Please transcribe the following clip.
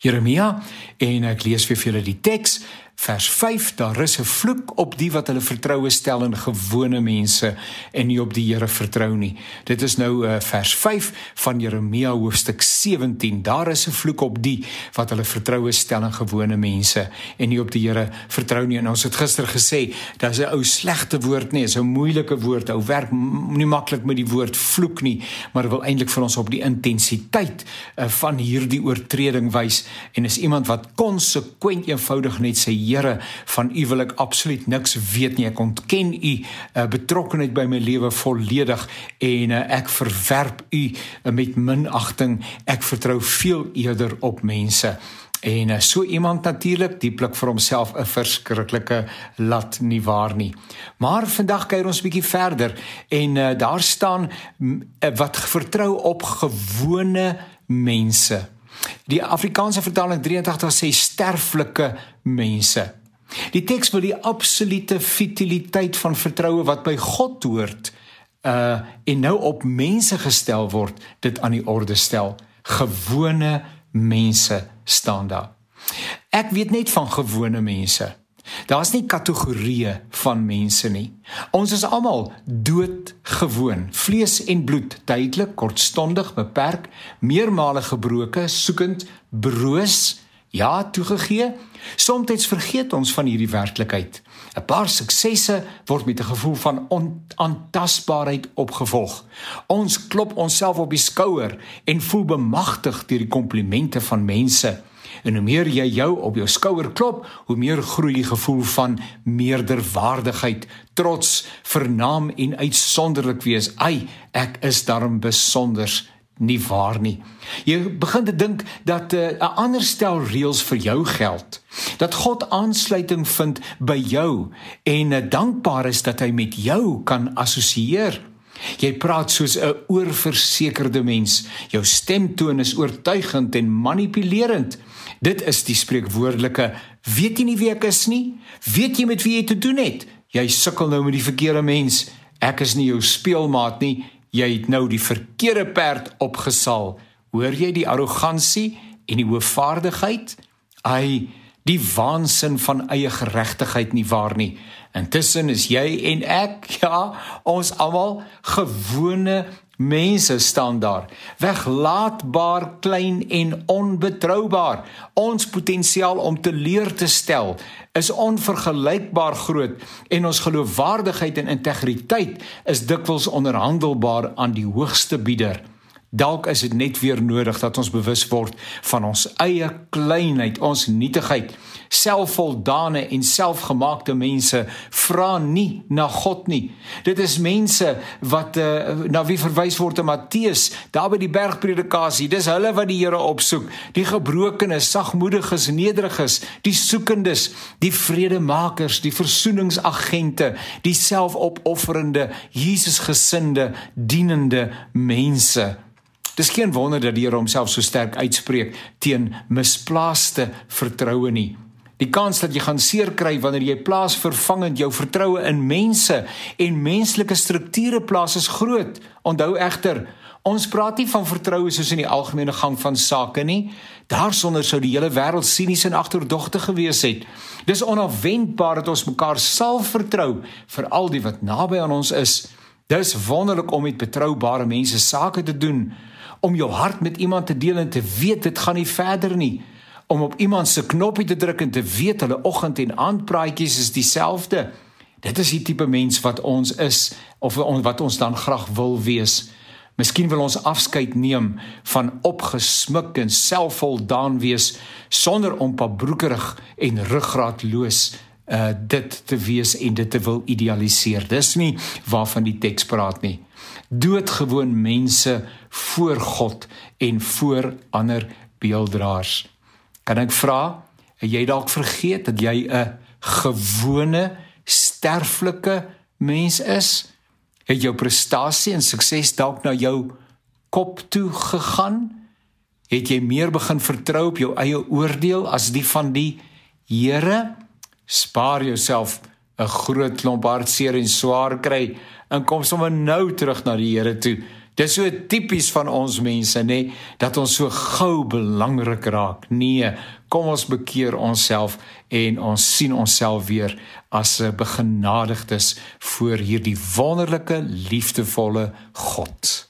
Jeremia, en ek lees weer vir julle die teks, vers 5, daar is 'n vloek op die wat hulle vertroue stel in gewone mense en nie op die Here vertrou nie. Dit is nou vers 5 van Jeremia hoofstuk 17. Daar is 'n vloek op die wat hulle vertroue stel in gewone mense en nie op die Here vertrou nie. En ons het gister gesê, dat is 'n ou slegte woord nie, is 'n moeilike woord. Ou werk nie maklik met die woord vloek nie, maar wil eintlik vir ons op die intensiteit van hierdie oortreding wys. En is iemand wat konsekwent eenvoudig net sê, Here, van u wil ek absoluut niks weet nie, ek ontken u betrokkenheid by my lewe volledig en ek verwerp u met minagting, ek vertrou veel eerder op mense. En so iemand natuurlik dieplik vir homself 'n verskriklike lat, nie waar nie. Maar vandag kyk ons 'n bietjie verder en daar staan wat vertrou op gewone mense. Die Afrikaanse vertaling 83 sê sterflike mense. Die teks wil die absolute futiliteit van vertroue wat by God hoort en nou op mense gestel word, dit aan die orde stel. Gewone mense staan daar. Ek weet net van gewone mense. Daar is nie kategorieë van mense nie. Ons is almal doodgewoon, vlees en bloed, tydelik, kortstondig, beperk, meermale gebroke, soekend, broos, ja, toegegee. Somtyds vergeet ons van hierdie werklikheid. 'n Paar suksesse word met 'n gevoel van onaantastbaarheid opgevolg. Ons klop onsself op die skouer en voel bemagtig deur die komplimente van mense. En hoe meer jy jou op jou skouer klop, hoe meer groei die gevoel van meerderwaardigheid, trots, vernaam en uitsonderlik wees. Ai, ek is daarom besonders, nie waar nie. Jy begin te dink dat 'n ander stel reëls vir jou geld, dat God aansluiting vind by jou en dankbaar is dat hy met jou kan assosieer. Jy praat soos 'n oorversekerde mens. Jou stemtoon is oortuigend en manipulerend. Dit is die spreekwoordelike, weet jy nie wie ek is nie? Weet jy met wie jy te doen het? Jy sukkel nou met die verkeerde mens. Ek is nie jou speelmaat nie. Jy het nou die verkeerde perd opgesaal. Hoor jy die arrogansie en die hoogvaardigheid? Ai, die waansin van eie geregtigheid, nie waar nie. Intussen is jy en ek, ja, ons almal gewone mense staan daar, weglaatbaar, klein en onbetroubaar. Ons potensiaal om teleur te stel is onvergelykbaar groot en ons geloofwaardigheid en integriteit is dikwels onderhandelbaar aan die hoogste bieder. Dalk is dit net weer nodig dat ons bewus word van ons eie kleinheid, ons nietigheid. Selfvoldane en selfgemaakte mense vra nie na God nie. Dit is mense wat na wie verwys word in Matteus, daar by die bergpredikasie. Dis hulle wat die Here opsoek, die gebrokenes, sagmoediges, nederiges, die soekendes, die vredemakers, die versoeningsagente, die selfopofferende, Jesusgesinde, dienende mense. Dis geen wonder dat die Here homself so sterk uitspreek teen misplaaste vertroue nie. Die kans dat jy gaan seer kry wanneer jy plaasvervangend jou vertroue in mense en menslike strukture plaas is groot. Onthou egter, ons praat nie van vertroue soos in die algemene gang van sake nie. Daarsonder sou die hele wêreld sinies en agterdogtig gewees het. Dis onafwendbaar dat ons mekaar sal vertrou, veral die wat naby aan ons is. Dis wonderlik om met betroubare mense sake te doen, om jou hart met iemand te deel en te weet dit gaan nie verder nie, om op iemand se knoppie te druk en te weet hulle oggend en aandpraatjies is dieselfde. Dit is die tipe mens wat ons is, of wat ons dan graag wil wees. Miskien wil ons afskeid neem van opgesmik en selfvoldaan wees, sonder om pabroekerig en ruggraatloos dit te wees en dit te wil idealiseer. Dis nie waarvan die teks praat nie. Doodgewoon mense voor God en voor ander beelddraers. Kan ek vra, het jy dalk vergeet dat jy 'n gewone, sterflike mens is? Het jou prestasie en sukses dalk na jou kop toe gegaan? Het jy meer begin vertrou op jou eie oordeel as die van die Here? Spaar jouself 'n groot klomp hartseer en swaar kry en kom sommer nou terug na die Here toe. Dis so tipies van ons mense, nee, dat ons so gou belangrik raak. Nee, kom ons bekeer onsself en ons sien onsself weer as begenadigdes voor hierdie wonderlike, liefdevolle God.